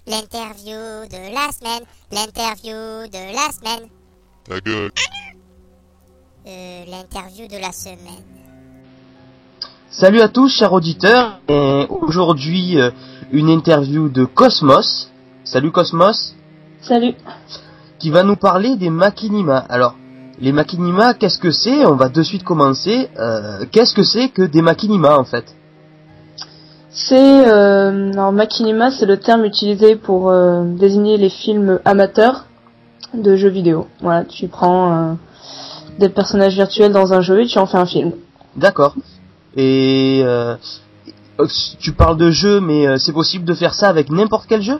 L'interview de la semaine. L'interview de la semaine. Ta gueule. L'interview de la semaine. Salut à tous, chers auditeurs. Et aujourd'hui, une interview de Cosmos. Salut Cosmos. Salut. Qui va nous parler des Machinima. Alors, les Machinima, qu'est-ce que c'est ? On va de suite commencer. Qu'est-ce que c'est que des Machinima en fait ? Alors Machinima, c'est le terme utilisé pour désigner les films amateurs de jeux vidéo. Voilà, tu prends des personnages virtuels dans un jeu et tu en fais un film. D'accord. Et tu parles de jeu, mais c'est possible de faire ça avec n'importe quel jeu ?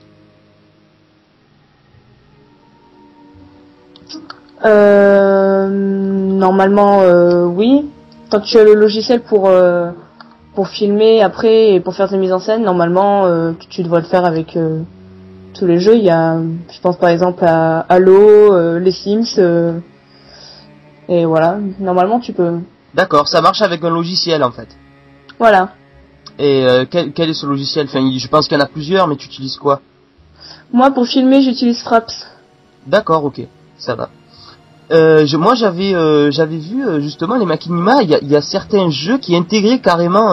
Normalement, oui. Tant que tu as le logiciel pour filmer après et pour faire tes mises en scène, normalement, tu devrais le faire avec tous les jeux. Il y a, je pense par exemple à Halo, les Sims, et voilà. Normalement, tu peux. D'accord, ça marche avec un logiciel en fait. Voilà. Et quel est ce logiciel ? Enfin, je pense qu'il y en a plusieurs, mais tu utilises quoi ? Moi, pour filmer, j'utilise Fraps. D'accord, ok, ça va. Moi, j'avais vu justement les Machinima. Il y a certains jeux qui intégraient carrément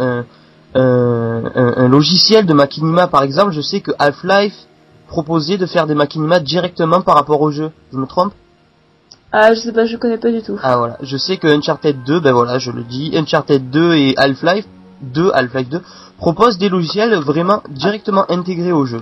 un logiciel de Machinima. Par exemple, je sais que Half-Life proposait de faire des Machinima directement par rapport au jeu. Je me trompe ? Ah, je sais pas, je connais pas du tout. Ah voilà, je sais que Uncharted 2, ben voilà, je le dis, Uncharted 2 et Half-Life 2 proposent des logiciels vraiment directement intégrés au jeu.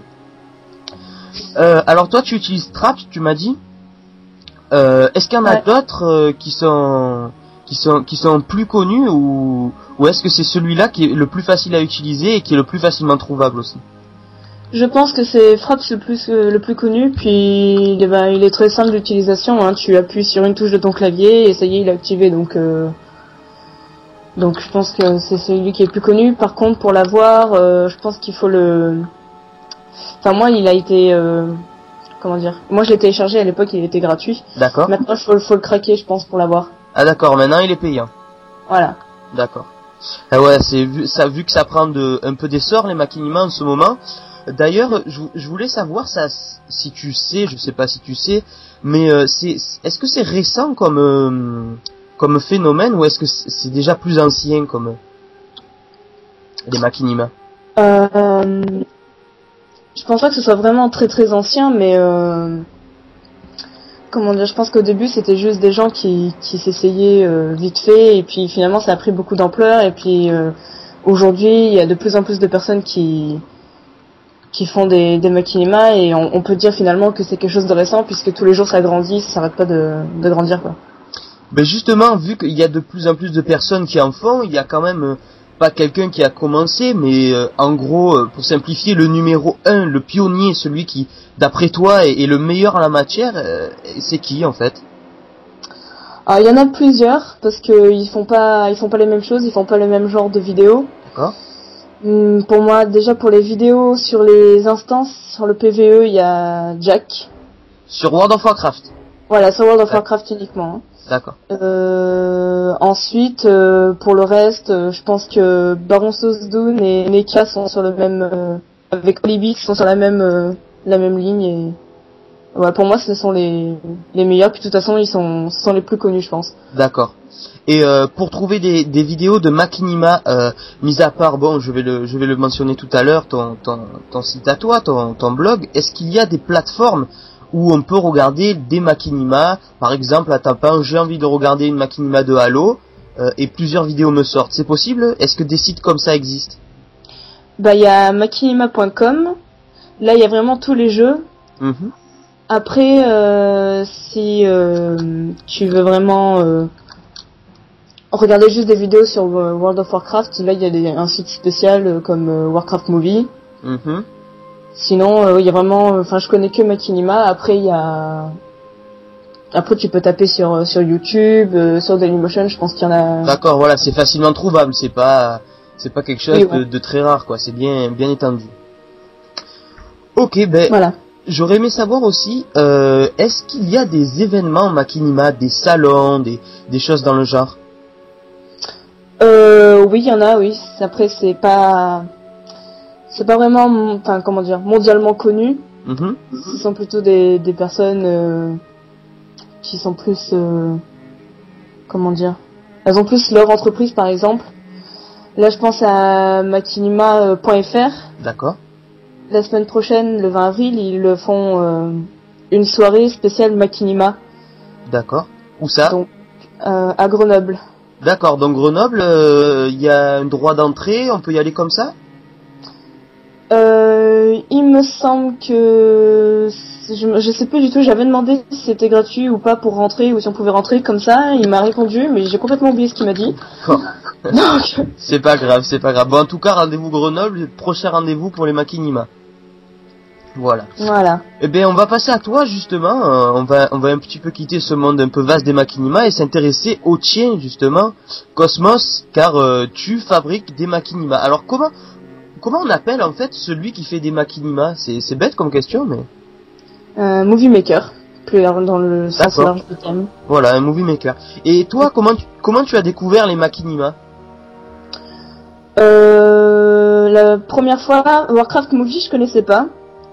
Alors toi, tu utilises Traps, tu m'as dit. Est-ce qu'il y en a d'autres qui sont plus connus ou est-ce que c'est celui-là qui est le plus facile à utiliser et qui est le plus facilement trouvable aussi ? Je pense que c'est Fraps le plus connu, puis il est très simple d'utilisation, hein. Tu appuies sur une touche de ton clavier et ça y est, il est activé, donc je pense que c'est celui qui est le plus connu. Par contre, pour l'avoir, je pense qu'il faut enfin moi il a été comment dire, moi je l'ai téléchargé à l'époque, il était gratuit. D'accord. Maintenant faut le craquer, je pense, pour l'avoir. Ah d'accord, maintenant il est payant. Voilà. D'accord. Ah ouais, vu que ça prend un peu d'essor les Machinima en ce moment. D'ailleurs, je voulais savoir ça, si tu sais, je sais pas si tu sais, mais est-ce que c'est récent comme phénomène ou est-ce que c'est déjà plus ancien comme les Machinima ? Je pense pas que ce soit vraiment très très ancien, mais comment dire, je pense qu'au début c'était juste des gens qui s'essayaient vite fait, et puis finalement ça a pris beaucoup d'ampleur, et puis aujourd'hui il y a de plus en plus de personnes qui font des Machinima, et on peut dire finalement que c'est quelque chose de récent, puisque tous les jours ça grandit, ça s'arrête pas de grandir, quoi. Ben justement, vu qu'il y a de plus en plus de personnes qui en font, il y a quand même pas quelqu'un qui a commencé, mais en gros, pour simplifier, le numéro 1, le pionnier, celui qui, d'après toi, est le meilleur en la matière, c'est qui en fait ? Alors il y en a plusieurs, parce que ils font pas les mêmes choses, ils font pas le même genre de vidéos. D'accord. Pour moi, déjà pour les vidéos sur les instances, sur le PvE, il y a Jack. Sur World of Warcraft. Voilà, sur World of Warcraft uniquement. Hein. D'accord. Ensuite, pour le reste, je pense que Baron Sosdoun et Mecha sont sur le même, avec Olibix sont sur la même ligne, et ouais, pour moi ce sont les meilleurs, puis de toute façon ce sont les plus connus, je pense. D'accord. Et pour trouver des vidéos de Machinima, mis à part, bon, je vais le mentionner tout à l'heure, ton site à toi, ton blog, est-ce qu'il y a des plateformes où on peut regarder des Machinima, par exemple, à tapant j'ai envie de regarder une Machinima de Halo, et plusieurs vidéos me sortent, c'est possible ? Est-ce que des sites comme ça existent ? Bah il y a machinima.com, là il y a vraiment tous les jeux. Mm-hmm. Après, si tu veux vraiment regarder juste des vidéos sur World of Warcraft, là il y a un site spécial comme Warcraft Movie. Mm-hmm. Sinon, il y a vraiment, je connais que Machinima. Après tu peux taper sur YouTube, sur Dailymotion, je pense qu'il y en a. D'accord, voilà, c'est facilement trouvable, c'est pas quelque chose ouais. de très rare, quoi, c'est bien étendu. Ok, ben, voilà. J'aurais aimé savoir aussi, est-ce qu'il y a des événements Machinima, des salons, des choses dans le genre ? Oui, il y en a, oui. Après, c'est pas c'est pas vraiment, enfin comment dire, mondialement connu. Mhm. Ce sont plutôt des personnes qui sont plus, comment dire, elles ont plus leur entreprise par exemple. Là je pense à makinima.fr. D'accord. La semaine prochaine, le 20 avril, ils font une soirée spéciale Makinima. D'accord. Où ça? Donc à Grenoble. D'accord, donc Grenoble, il y a un droit d'entrée, on peut y aller comme ça? Il me semble que je sais plus du tout, j'avais demandé si c'était gratuit ou pas pour rentrer ou si on pouvait rentrer comme ça, il m'a répondu mais j'ai complètement oublié ce qu'il m'a dit. Oh. Donc C'est pas grave, c'est pas grave. Bon, en tout cas, rendez-vous Grenoble, prochain rendez-vous pour les Makinima. Voilà. voilà. Eh bien, on va passer à toi, justement. On va un petit peu quitter ce monde un peu vaste des Makinima et s'intéresser au tien, justement, Cosmos, car tu fabriques des Makinima. Alors, comment on appelle, en fait, celui qui fait des Makinima? C'est bête comme question, mais... Movie Maker, plus dans le sens D'accord. large du terme. Voilà, un movie maker. Et toi, comment tu as découvert les Makinima? La première fois, Warcraft Movie, je connaissais pas.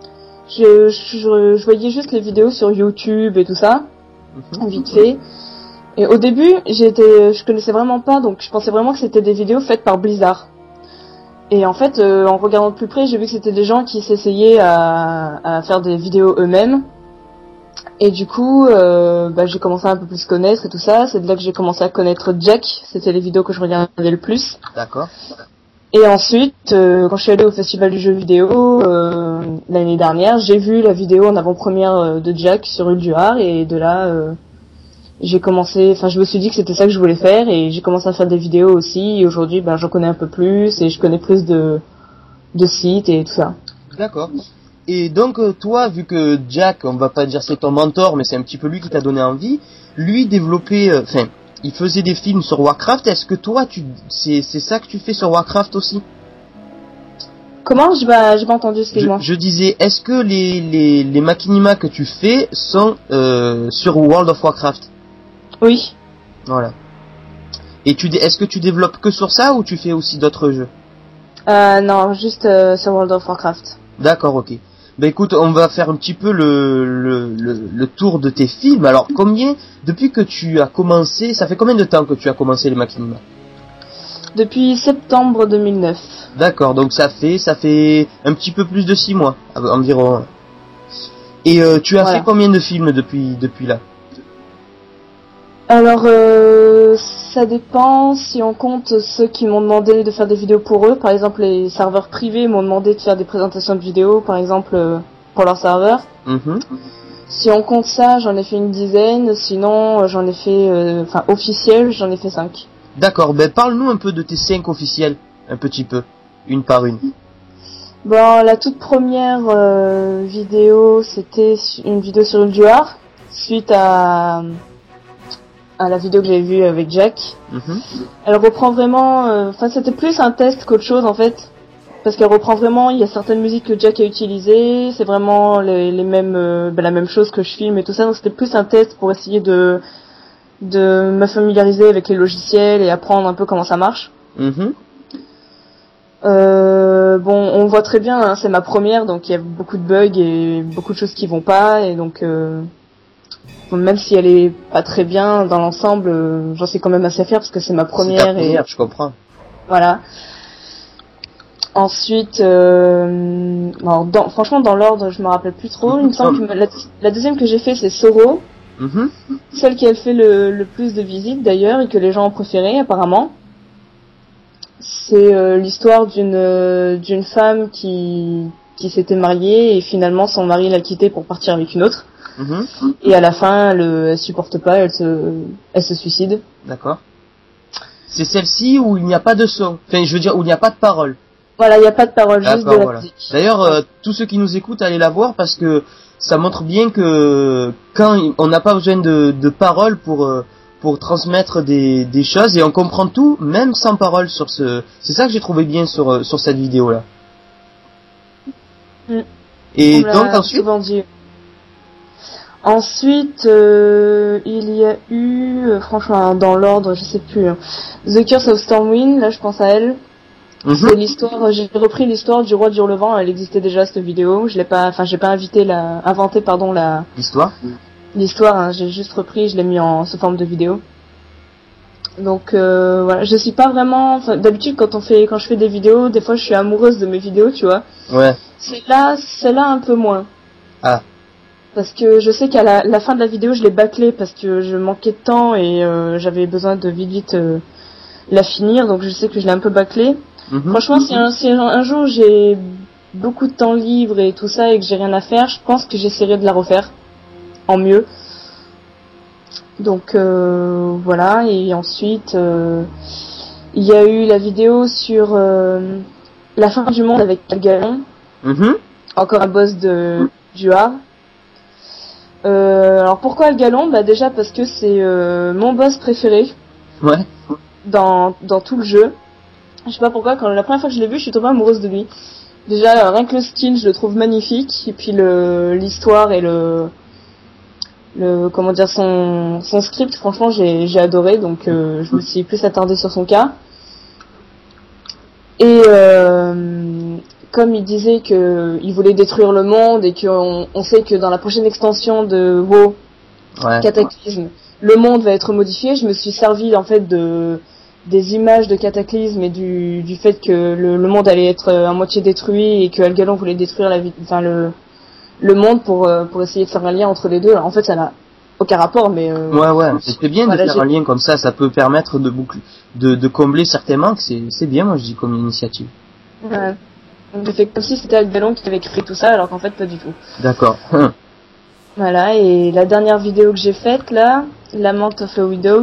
Je voyais juste les vidéos sur YouTube et tout ça, vite fait. Et au début, je connaissais vraiment pas, donc je pensais vraiment que c'était des vidéos faites par Blizzard. Et en fait, en regardant de plus près, j'ai vu que c'était des gens qui s'essayaient à faire des vidéos eux-mêmes. Et du coup, j'ai commencé à un peu plus connaître et tout ça. C'est de là que j'ai commencé à connaître Jack. C'était les vidéos que je regardais le plus. D'accord. Et ensuite, quand je suis allée au festival du jeu vidéo l'année dernière, j'ai vu la vidéo en avant-première de Jack sur Ulduar et de là, je me suis dit que c'était ça que je voulais faire et j'ai commencé à faire des vidéos aussi. Et aujourd'hui, j'en connais un peu plus et je connais plus de sites et tout ça. D'accord. Et donc toi, vu que Jack, on va pas dire c'est ton mentor, mais c'est un petit peu lui qui t'a donné envie, lui développait, il faisait des films sur Warcraft. Est-ce que toi, c'est ça que tu fais sur Warcraft aussi? Comment? J'ai pas entendu, excuse-moi. Je disais, est-ce que les Makinima que tu fais sont sur World of Warcraft? Oui. Voilà. Et est-ce que tu développes que sur ça ou tu fais aussi d'autres jeux? Non, juste sur World of Warcraft. D'accord, ok. Ben écoute, on va faire un petit peu le tour de tes films. Alors, depuis que tu as commencé, ça fait combien de temps que tu as commencé les Makinima? Depuis septembre 2009. D'accord, donc ça fait un petit peu plus de 6 mois, environ. Et tu as fait combien de films depuis là? Alors, ça dépend si on compte ceux qui m'ont demandé de faire des vidéos pour eux. Par exemple, les serveurs privés m'ont demandé de faire des présentations de vidéos, par exemple, pour leur serveur. Mm-hmm. Si on compte ça, j'en ai fait une dizaine. Sinon, j'en ai fait, officiel, j'en ai fait 5. D'accord, ben parle-nous un peu de tes 5 officiels, un petit peu, une par une. Bon, la toute première vidéo, c'était une vidéo sur Ulduar, suite à la vidéo que j'avais vue avec Jack. Mm-hmm. Elle reprend vraiment, c'était plus un test qu'autre chose en fait, parce qu'elle reprend vraiment, il y a certaines musiques que Jack a utilisées, c'est vraiment les mêmes, la même chose que je filme et tout ça, donc c'était plus un test pour essayer de me familiariser avec les logiciels et apprendre un peu comment ça marche. Mm-hmm. On voit très bien, hein, c'est ma première, donc il y a beaucoup de bugs et beaucoup de choses qui vont pas, et donc même si elle est pas très bien dans l'ensemble, j'en suis quand même assez fière parce que c'est ma première. C'est ta première, je comprends. Voilà. Ensuite, franchement dans l'ordre, je me rappelle plus trop. Il me semble que la deuxième que j'ai fait c'est Soro. Mm-hmm. Celle qui a fait le plus de visites d'ailleurs et que les gens ont préféré apparemment. C'est l'histoire d'une femme qui s'était mariée et finalement son mari l'a quittée pour partir avec une autre. Mm-hmm. Et à la fin, elle supporte pas, elle se suicide. D'accord. C'est celle-ci où il n'y a pas de son. Enfin, je veux dire où il n'y a pas de parole. Voilà, il n'y a pas de parole, juste de la musique. D'ailleurs, tous ceux qui nous écoutent, allez la voir parce que ça montre bien que quand on n'a pas besoin de paroles pour transmettre des choses et on comprend tout même sans parole sur c'est ça que j'ai trouvé bien sur cette vidéo là. Et donc ensuite il y a eu franchement dans l'ordre je sais plus, The Curse of Stormwind, là je pense à elle. C'est l'histoire, j'ai repris l'histoire du roi du Hurlevent, elle existait déjà cette vidéo, j'ai pas inventé l'histoire, hein, j'ai juste repris, je l'ai mis sous forme de vidéo. Donc voilà, je suis pas vraiment, d'habitude quand je fais des vidéos, des fois je suis amoureuse de mes vidéos, tu vois. Ouais. Celle-là un peu moins. Ah. Parce que je sais qu'à la fin de la vidéo, je l'ai bâclée parce que je manquais de temps et j'avais besoin de vite la finir, donc je sais que je l'ai un peu bâclée. Franchement, si un jour j'ai beaucoup de temps libre et tout ça et que j'ai rien à faire, je pense que j'essaierai de la refaire en mieux. Donc voilà, et ensuite il y a eu la vidéo sur la fin du monde avec Algalon. Encore un boss du Havre. Alors pourquoi Algalon ? Bah déjà parce que c'est mon boss préféré. Ouais. Dans tout le jeu. Je sais pas pourquoi, quand la première fois que je l'ai vu, je suis tombée amoureuse de lui. Déjà, rien que le style, je le trouve magnifique. Et puis l'histoire et comment dire, son script, franchement, j'ai adoré. Donc, je me suis plus attardée sur son cas. Et comme il disait que il voulait détruire le monde et qu'on sait que dans la prochaine extension de WoW, Cataclysme, le monde va être modifié, je me suis servi en fait des images de Cataclysme et du fait que le monde allait être à moitié détruit et que Algalon voulait détruire le monde pour essayer de faire un lien entre les deux. Alors, en fait, ça n'a aucun rapport, mais ouais, c'est bien de faire un lien comme ça peut permettre de combler certains manques, c'est bien, moi je dis, comme initiative. Ouais. Donc j'ai fait comme si c'était Algalon qui avait créé tout ça, alors qu'en fait pas du tout. D'accord. Voilà, et la dernière vidéo que j'ai faite là, Lament of a Widow,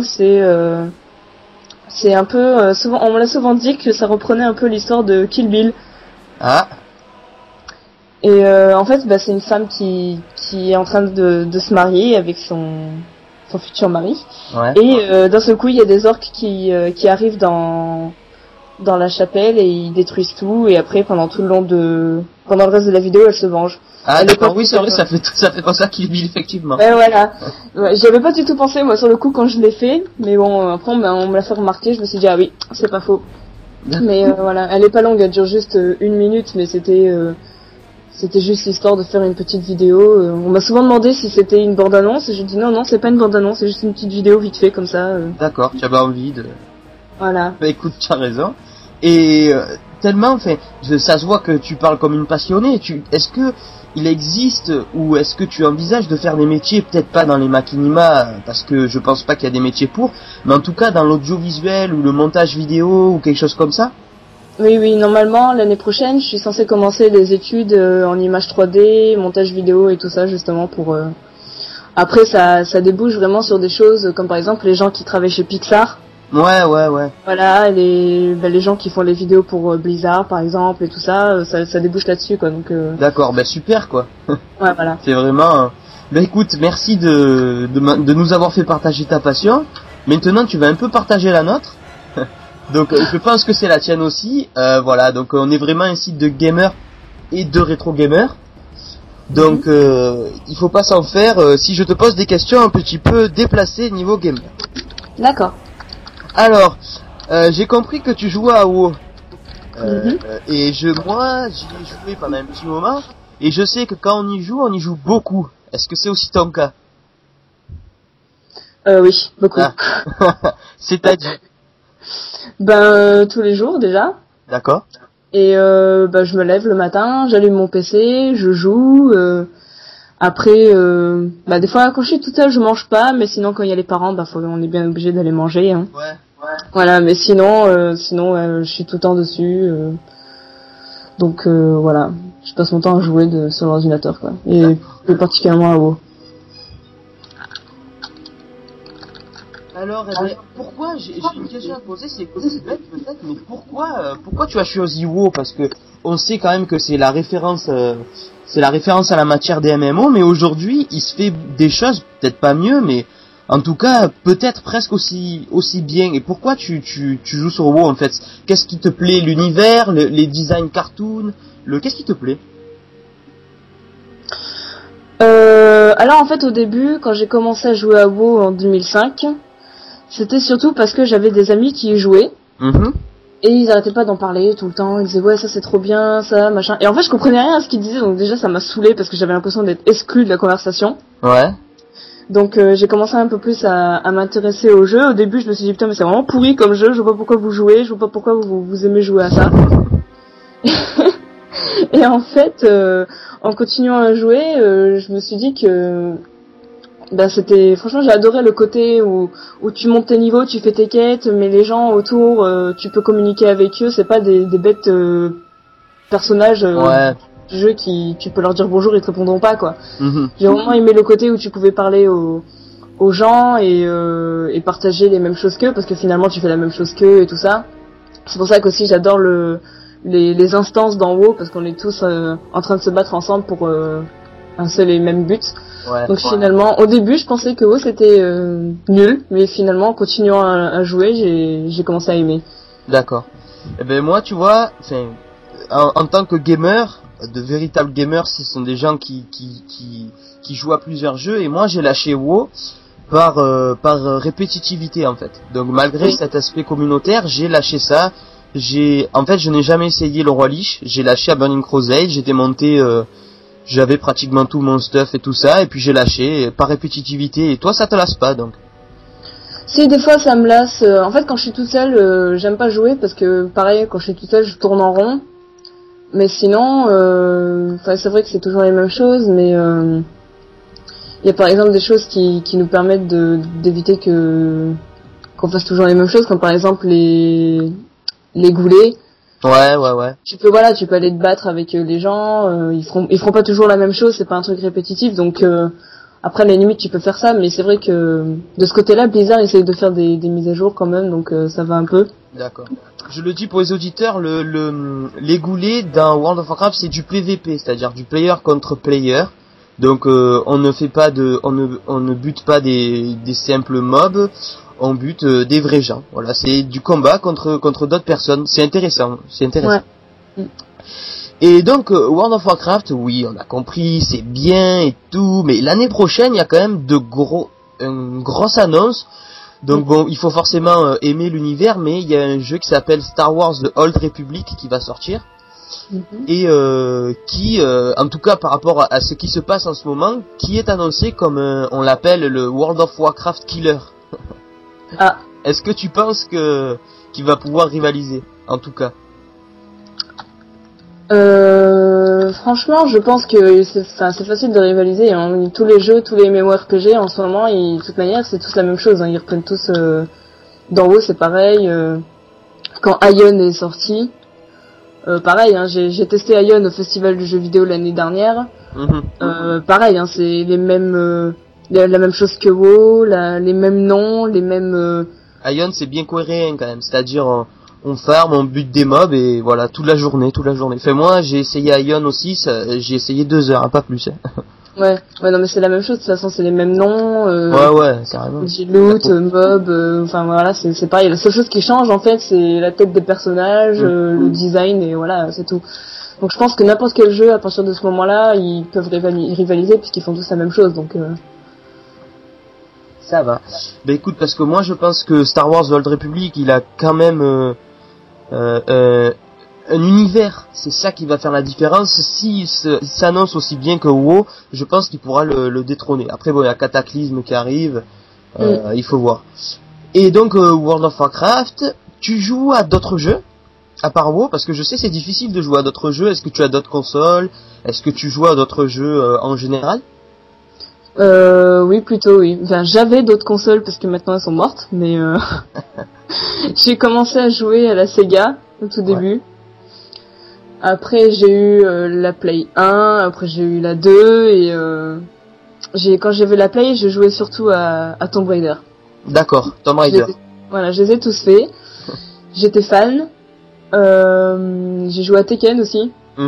c'est un peu souvent, on me l'a souvent dit que ça reprenait un peu l'histoire de Kill Bill. Ah. Et en fait, c'est une femme qui est en train de se marier avec son futur mari. Ouais. Et d'un seul coup, il y a des orques qui arrivent dans la chapelle et ils détruisent tout. Et après, pendant le reste de la vidéo, elle se venge. Ah d'accord, oui c'est vrai, ça fait penser à Kill Bill effectivement. Ouais, voilà. Ouais, j'y avais pas du tout pensé moi sur le coup quand je l'ai fait, mais bon après on me l'a fait remarquer, je me suis dit ah oui, c'est pas faux. Mais voilà, elle est pas longue, elle dure juste 1 minute, mais c'était juste histoire de faire une petite vidéo. On m'a souvent demandé si c'était une bande-annonce et j'ai dit non, c'est pas une bande-annonce, c'est juste une petite vidéo vite fait comme ça. D'accord, tu avais envie de... Voilà. Bah écoute, tu as raison. Et tellement, enfin, ça se voit que tu parles comme une passionnée. Est-ce que il existe ou est-ce que tu envisages de faire des métiers, peut-être pas dans les machinima, parce que je pense pas qu'il y a des métiers pour, mais en tout cas dans l'audiovisuel ou le montage vidéo ou quelque chose comme ça? Oui, normalement, l'année prochaine, je suis censée commencer des études en image 3D, montage vidéo et tout ça, justement pour... Après, ça débouche vraiment sur des choses comme par exemple les gens qui travaillent chez Pixar. Ouais. Voilà, les gens qui font les vidéos pour Blizzard, par exemple, et tout ça, ça débouche là-dessus, quoi. Donc. D'accord, super, quoi. Ouais, voilà. C'est vraiment. Écoute, merci de nous avoir fait partager ta passion. Maintenant, tu vas un peu partager la nôtre. Donc, je pense que c'est la tienne aussi. Voilà, donc on est vraiment un site de gamer et de rétro gamer. Donc, il faut pas s'en faire. Si je te pose des questions un petit peu déplacées niveau gamer. D'accord. Alors, j'ai compris que tu jouais à WoW. Et moi, j'y ai joué pendant un petit moment. Et je sais que quand on y joue beaucoup. Est-ce que c'est aussi ton cas? Oui, beaucoup. Ah. C'est-à-dire? Tous les jours déjà. D'accord. Et je me lève le matin, j'allume mon PC, je joue. Après, des fois quand je suis toute seule, je mange pas, mais sinon quand il y a les parents, on est bien obligé d'aller manger. Hein. Ouais. Voilà, mais sinon, je suis tout le temps dessus. Donc voilà, je passe mon temps à jouer sur l'ordinateur, quoi. Et plus particulièrement à WoW. Alors, pourquoi j'ai une question à te poser, c'est bête peut-être, mais pourquoi tu as choisi WoW? Parce que on sait quand même que c'est la référence à la matière des MMO, mais aujourd'hui, il se fait des choses peut-être pas mieux, mais en tout cas, peut-être presque aussi bien. Et pourquoi tu joues sur WoW en fait? Qu'est-ce qui te plaît? L'univers, les designs cartoon, qu'est-ce qui te plaît? Alors en fait au début, quand j'ai commencé à jouer à WoW en 2005, c'était surtout parce que j'avais des amis qui y jouaient. Et ils arrêtaient pas d'en parler tout le temps. Ils disaient ouais ça c'est trop bien, ça machin. Et en fait je comprenais rien à ce qu'ils disaient, donc déjà ça m'a saoulée parce que j'avais l'impression d'être exclue de la conversation. Ouais. Donc j'ai commencé un peu plus à m'intéresser au jeu. Au début je me suis dit putain mais c'est vraiment pourri comme jeu, je vois pas pourquoi vous jouez, je vois pas pourquoi vous aimez jouer à ça. Et en fait en continuant à jouer, je me suis dit que c'était franchement j'ai adoré le côté où tu montes tes niveaux, tu fais tes quêtes, mais les gens autour tu peux communiquer avec eux, c'est pas des bêtes personnages du jeu qui tu peux leur dire bonjour, ils te répondront pas quoi. J'ai vraiment aimé le côté où tu pouvais parler aux gens et partager les mêmes choses qu'eux parce que finalement tu fais la même chose qu'eux et tout ça. C'est pour ça qu'aussi j'adore les instances dans WoW parce qu'on est tous en train de se battre ensemble pour un seul et même but. Ouais. Donc finalement, au début, je pensais que WoW c'était nul, mais finalement, en continuant à jouer, j'ai commencé à aimer. D'accord. Eh ben moi, tu vois, en tant que gamer, de véritables gamers, ce sont des gens qui jouent à plusieurs jeux, et moi j'ai lâché WoW par répétitivité en fait. Donc malgré cet aspect communautaire, j'ai lâché ça. En fait, je n'ai jamais essayé le Roi Lich. J'ai lâché à Burning Crusade. J'ai démonté. J'avais pratiquement tout mon stuff et tout ça, et puis j'ai lâché par répétitivité. Et toi, ça te lasse pas donc? Si, des fois ça me lasse. En fait, quand je suis toute seule, j'aime pas jouer parce que pareil, quand je suis toute seule, je tourne en rond. Mais sinon, c'est vrai que c'est toujours les mêmes choses, mais il y a par exemple des choses qui nous permettent d'éviter qu'on fasse toujours les mêmes choses, comme par exemple les goulets. Ouais. Tu peux aller te battre avec les gens, ils feront pas toujours la même chose, c'est pas un truc répétitif, donc après à la limite tu peux faire ça, mais c'est vrai que de ce côté-là Blizzard essaye de faire des mises à jour quand même, donc ça va un peu. D'accord. Je le dis pour les auditeurs, les goulets dans World of Warcraft c'est du PVP, c'est-à-dire du player contre player. Donc on ne bute pas des simples mobs. On bute des vrais gens. Voilà, c'est du combat contre d'autres personnes. C'est intéressant. Ouais. Et donc World of Warcraft, oui, on a compris, c'est bien et tout, mais l'année prochaine, il y a quand même une grosse annonce. Donc bon, il faut forcément aimer l'univers, mais il y a un jeu qui s'appelle Star Wars The Old Republic qui va sortir. Et qui, en tout cas par rapport à ce qui se passe en ce moment, qui est annoncé comme on l'appelle le World of Warcraft Killer. Ah. Est-ce que tu penses qu'il va pouvoir rivaliser, en tout cas? Franchement, je pense que c'est facile de rivaliser. Hein. Tous les jeux, tous les MMORPG en ce moment, de toute manière, c'est tous la même chose. Hein. Ils reprennent tous. Dans WoW, c'est pareil. Quand Ion est sorti, pareil. Hein, j'ai testé Ion au festival du jeu vidéo l'année dernière. Pareil, hein, c'est les mêmes. La même chose que WoW, les mêmes noms, les mêmes... Ion c'est bien cohérent quand même, c'est-à-dire on farm, on bute des mobs et voilà, toute la journée. Enfin moi j'ai essayé Ion aussi, j'ai essayé 2 heures, hein, pas plus. Hein. Ouais, non mais c'est la même chose, de toute façon c'est les mêmes noms, ouais, carrément. Loot, mob, enfin voilà, c'est pareil. La seule chose qui change en fait c'est la tête des personnages, le design et voilà, c'est tout. Donc je pense que n'importe quel jeu à partir de ce moment-là, ils peuvent rivaliser puisqu'ils font tous la même chose, donc... Ça va. Bah écoute, parce que moi je pense que Star Wars The Old Republic, il a quand même un univers. C'est ça qui va faire la différence. S'il s'annonce aussi bien que WoW, je pense qu'il pourra le détrôner. Après bon, il y a Cataclysme qui arrive, il faut voir. Et donc World of Warcraft, tu joues à d'autres jeux à part WoW, parce que je sais c'est difficile de jouer à d'autres jeux. Est-ce que tu as d'autres consoles? Est-ce que tu joues à d'autres jeux en général? Oui, plutôt oui. Enfin, j'avais d'autres consoles parce que maintenant elles sont mortes, mais j'ai commencé à jouer à la Sega au tout début. Après j'ai eu la Play 1, après j'ai eu la 2 et quand j'avais la Play, je jouais surtout à Tomb Raider. D'accord, Tomb Raider. Je les ai tous faits. J'étais fan. J'ai joué à Tekken aussi.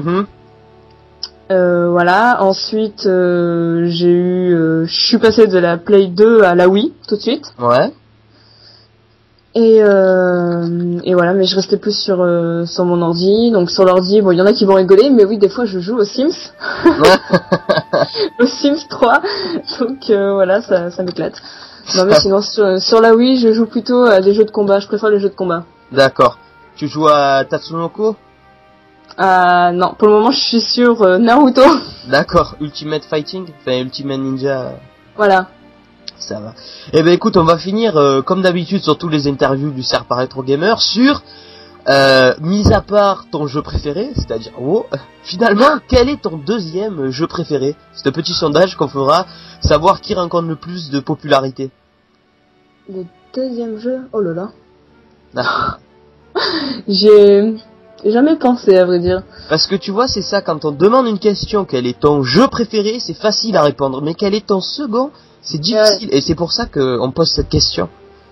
Voilà. Ensuite, je suis passé de la Play 2 à la Wii tout de suite. Ouais. Et voilà, mais je restais plus sur mon ordi. Donc sur l'ordi, bon, il y en a qui vont rigoler, mais oui, des fois je joue aux Sims. Aux Sims 3. Donc voilà, ça m'éclate. Non mais sinon sur la Wii, je joue plutôt à des jeux de combat. Je préfère les jeux de combat. D'accord. Tu joues à Tatsunoko? Non, pour le moment, je suis sur Naruto. D'accord, Ultimate Fighting, enfin Ultimate Ninja. Voilà. Ça va. Eh ben écoute, on va finir comme d'habitude sur tous les interviews du Cercle par Retro Gamer sur mis à part ton jeu préféré, c'est-à-dire finalement, quel est ton deuxième jeu préféré? C'est un petit sondage qu'on fera, savoir qui rencontre le plus de popularité. Le deuxième jeu, oh là là. Ah. J'ai jamais pensé, à vrai dire. Parce que tu vois, c'est ça, quand on demande une question, quel est ton jeu préféré, c'est facile à répondre, mais quel est ton second, c'est difficile, et c'est pour ça qu'on pose cette question.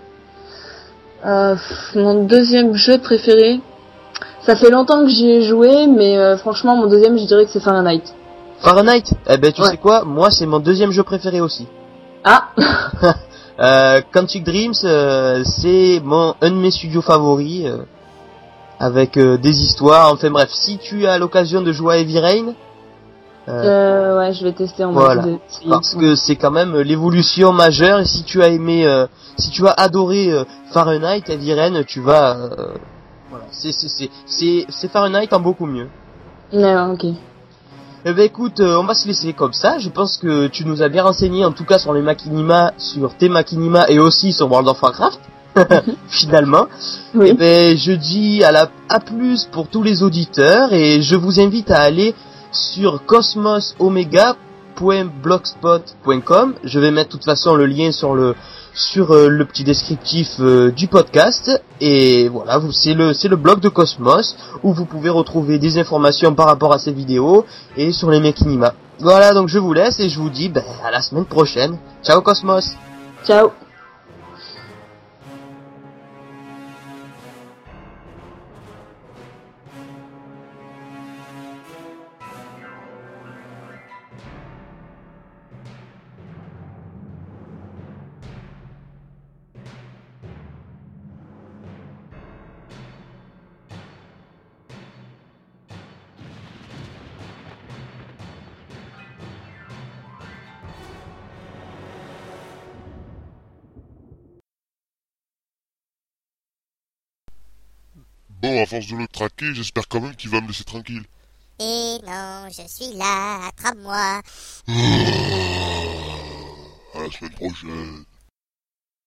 Mon deuxième jeu préféré, ça fait longtemps que j'y ai joué, mais franchement, mon deuxième, je dirais que c'est Fahrenheit. Fahrenheit? Eh ben tu sais quoi, moi c'est mon deuxième jeu préféré aussi. Ah. Quantic Dreams, c'est un de mes studios favoris, avec des histoires, enfin bref, si tu as l'occasion de jouer à Heavy Rain, ouais, je vais tester en voilà, mode parce que c'est quand même l'évolution majeure, et si tu as aimé, si tu as adoré Fahrenheit, Heavy Rain, tu vas, voilà, c'est Fahrenheit en beaucoup mieux. Ouais, ok. Eh ben écoute, on va se laisser comme ça. Je pense que tu nous as bien renseigné, en tout cas sur les Machinima, sur tes Machinima et aussi sur World of Warcraft. Finalement. Oui. Eh ben je dis à plus pour tous les auditeurs et je vous invite à aller sur cosmosomega.blogspot.com. Je vais mettre de toute façon le lien sur le petit descriptif du podcast, et voilà, c'est le blog de Cosmos où vous pouvez retrouver des informations par rapport à ces vidéos et sur les Machinima. Voilà, donc je vous laisse et je vous dis à la semaine prochaine. Ciao Cosmos. Ciao. Bon, à force de le traquer, j'espère quand même qu'il va me laisser tranquille. Et non, je suis là, attrape-moi. À la semaine prochaine.